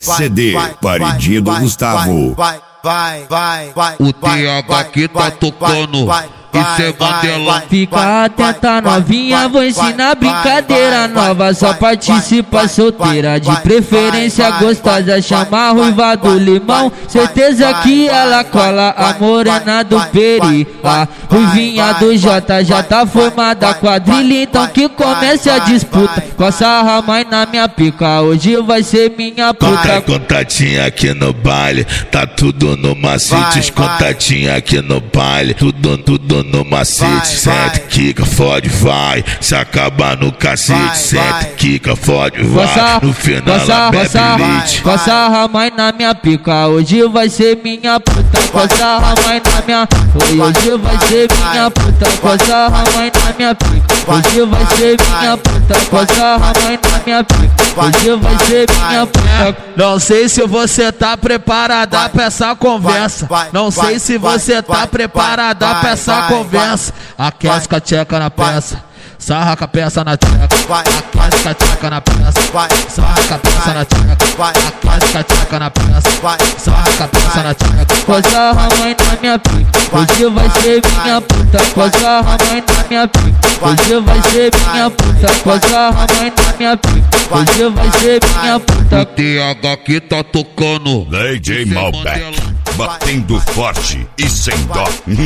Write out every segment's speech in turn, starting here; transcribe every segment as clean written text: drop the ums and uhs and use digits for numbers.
CD Paredinho do Gustavo. O TH que tá tocando, isso é Mandela. Fica atenta novinha, vou ensinar brincadeira nova. Só participa solteira, de preferência gostosa. Chama a ruiva do limão, certeza que ela cola. A morena do peri, a ruivinha do J. Já tá formada quadrilha, então que comece a disputa. Coça a mãe na minha pica, hoje vai ser minha puta. Contatinha aqui no baile, tá tudo no macete. Os contatinhos aqui no baile, tudo no macete. Sente, quica, fode, vai. Se acabar no cacete, sente, quica, fode, vai. No final ela bebe leite. Coça a mãe na minha pica, hoje vai ser minha puta. Coça a mãe na minha, hoje vai ser minha puta. Coça a mãe na minha pica, hoje vai ser minha puta. Coça a mãe na minha pica, hoje vai ser minha puta. Não sei se você tá preparada pra essa conversa. Não sei se você tá preparada pra essa conversa. Aquece com a tcheca na peça, sarra com a peça na tcheca. Aquece com a tcheca na peça, sarra com a peça na tcheca. Aquece com a tcheca na peça, sarra com a peça na tcheca. Coça a mãe na minha pica, hoje vai ser minha puta. Coça a mãe na minha pica, hoje vai ser minha puta. Coça a mãe na minha pica, hoje vai ser minha puta. O TH que tá tocando, DJ Malbec, batendo forte e sem dó.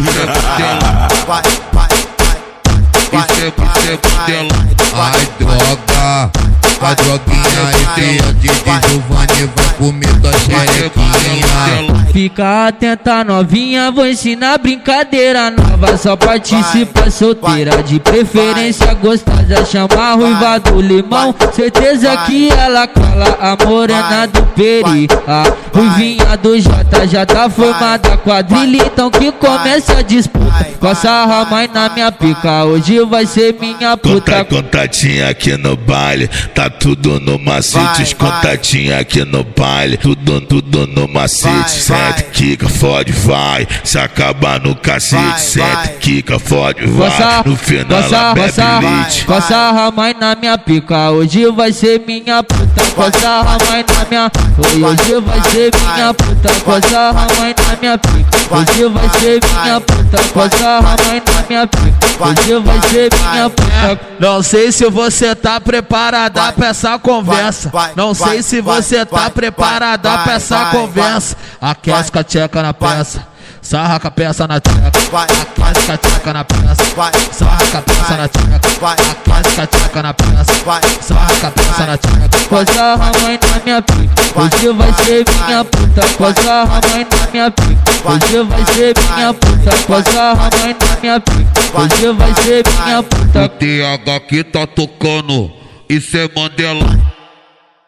Isso é Mandela. Ai droga, a droguinha aí, de Giovanni vai comer tua xerequinha. Fica atenta novinha, vou ensinar brincadeira nova. Só participa solteira, de preferência gostosa. Chama a ruiva do limão, certeza que ela cola. A morena do peri, a ruivinha do J. Já tá formada quadrilha, então que comece a disputa. Coça a mãe na minha pica, hoje vai ser minha puta. Contatinha aqui no baile, tá tudo no macete. Os contatinhos aqui no baile, tudo no macete. Sente, quica, fode, vai. Se acabar no cacete, sente, quica, fode, vai. No final ela bebe leite. Coça a mãe na minha pica, hoje vai ser minha puta. Coça a mãe na minha, hoje vai ser minha puta. Coça a mãe na minha pica, hoje vai ser minha puta. Coça a mãe na minha pica, hoje vai ser minha puta. Não sei se você tá preparada pra essa conversa. Não sei se você tá preparada pra essa conversa. Aquece com a tcheca na peça, sarra com a peça na tcheca. Aquece com a tcheca na peça, sarra com a peça na tcheca. Aquece com a tcheca na peça, sarra com a peça na tcheca. Coça a mãe na minha pica, hoje vai ser minha puta. Coça a mãe na minha pica, hoje vai ser minha puta. Coça a mãe na minha pica, hoje vai ser minha puta. O TH que tá tocando, isso é Mandela.